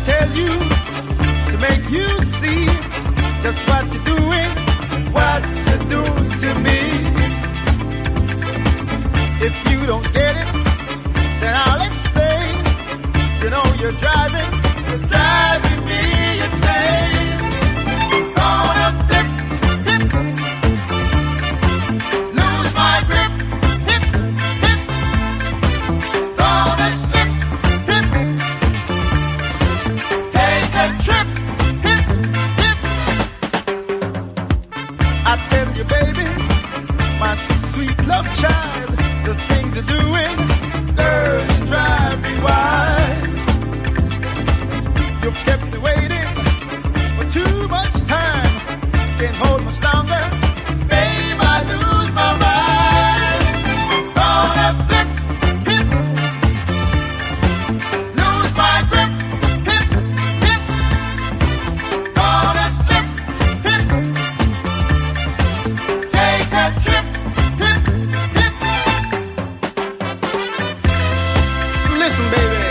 tell you to make you see just what you're doing to me. If you don't get it, then I'll explain. You know you're driving me insane. Gonna flip, hip, lose my grip, hip, hip. Gonna slip, hip, take a trip, hip, hip. I tell you, baby, my sweet love child, the things you're doing, girl, you drive me wild. You've kept me waiting for too much time. Can't hold much longer, babe, I lose my mind. Gonna flip, hip, lose my grip, hip, hip. Gonna slip, hip, take a trip, hip, hip. Listen, baby.